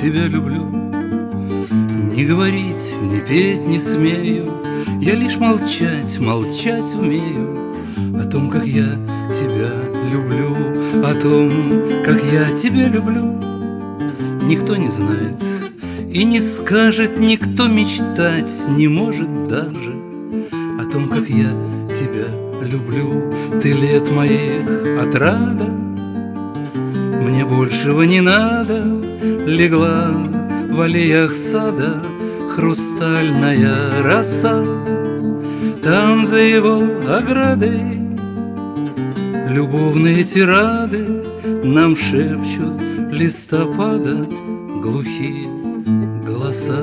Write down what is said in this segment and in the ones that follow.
тебя люблю. Не говорить, не петь не смею, я лишь молчать, молчать умею о том, как я тебя люблю, о том, как я тебя люблю. Никто не знает и не скажет, никто мечтать не может даже о том, как я тебя люблю. Ты лет моих отрада, мне большего не надо. Легла в аллеях сада хрустальная роса, там за его оградой любовные тирады нам шепчут листопада глухие голоса.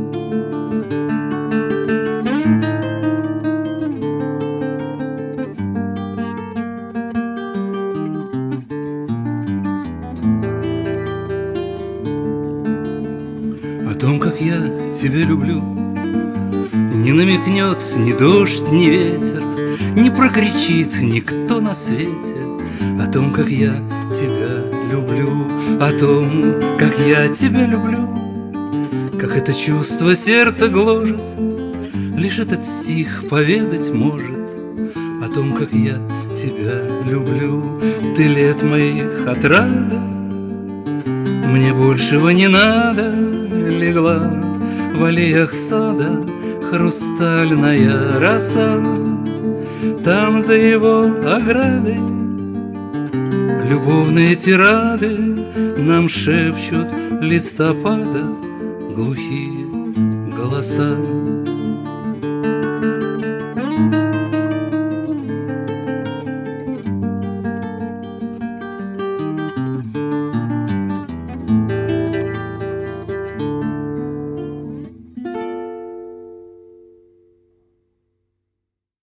О том, как я тебя люблю, не намекнет ни дождь, ни ветер, не прокричит никто на свете. О том, как я тебя люблю, о том, как я тебя люблю, как это чувство сердце гложет, лишь этот стих поведать может. О том, как я тебя люблю. Ты лет моих отрада, мне большего не надо. Легла в аллеях сада хрустальная роса, там за его оградой любовные тирады нам шепчут листопада глухие голоса.